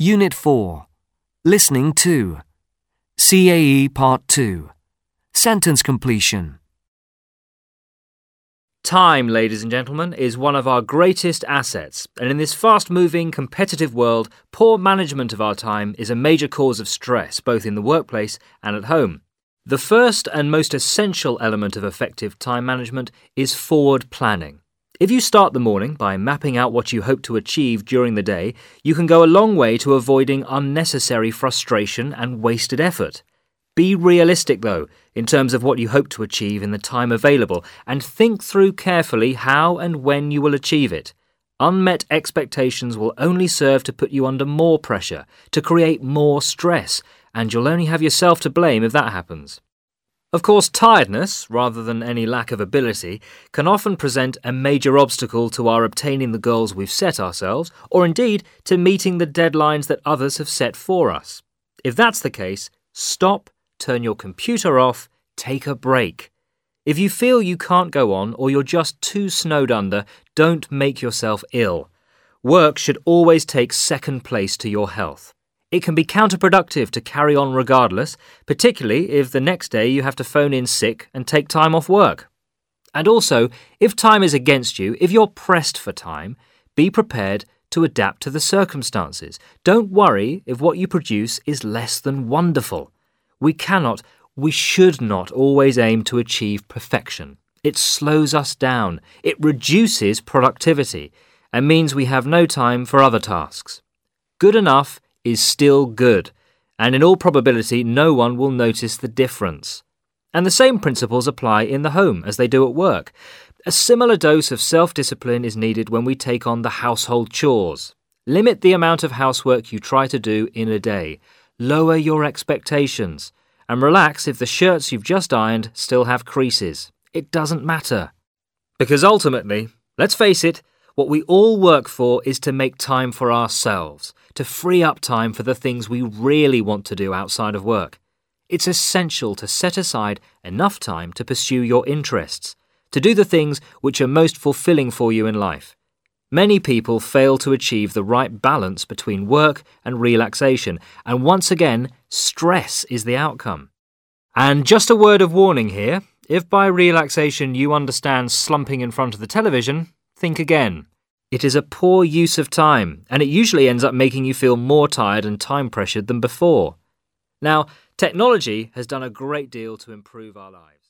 Unit 4. Listening to. CAE Part 2. Sentence completion. Time, ladies and gentlemen, is one of our greatest assets, and in this fast-moving, competitive world, poor management of our time is a major cause of stress, both in the workplace and at home. The first and most essential element of effective time management is forward planning. If you start the morning by mapping out what you hope to achieve during the day, you can go a long way to avoiding unnecessary frustration and wasted effort. Be realistic, though, in terms of what you hope to achieve in the time available, and think through carefully how and when you will achieve it. Unmet expectations will only serve to put you under more pressure, to create more stress, and you'll only have yourself to blame if that happens. Of course, tiredness, rather than any lack of ability, can often present a major obstacle to our obtaining the goals we've set ourselves, or indeed to meeting the deadlines that others have set for us. If that's the case, stop, turn your computer off, take a break. If you feel you can't go on or you're just too snowed under, don't make yourself ill. Work should always take second place to your health. It can be counterproductive to carry on regardless, particularly if the next day you have to phone in sick and take time off work. And also, if time is against you, if you're pressed for time, be prepared to adapt to the circumstances. Don't worry if what you produce is less than wonderful. We should not always aim to achieve perfection. It slows us down, it reduces productivity, and means we have no time for other tasks. Good enough is still good, and in all probability no one will notice the difference. And the same principles apply in the home as they do at work. A similar dose of self-discipline is needed when we take on the household chores. Limit the amount of housework you try to do in a day. Lower your expectations. And relax if the shirts you've just ironed still have creases. It doesn't matter. Because ultimately, let's face it, what we all work for is to make time for ourselves, to free up time for the things we really want to do outside of work. It's essential to set aside enough time to pursue your interests, to do the things which are most fulfilling for you in life. Many people fail to achieve the right balance between work and relaxation, and once again, stress is the outcome. And just a word of warning here, if by relaxation you understand slumping in front of the television, think again. It is a poor use of time, and it usually ends up making you feel more tired and time-pressured than before. Now, technology has done a great deal to improve our lives.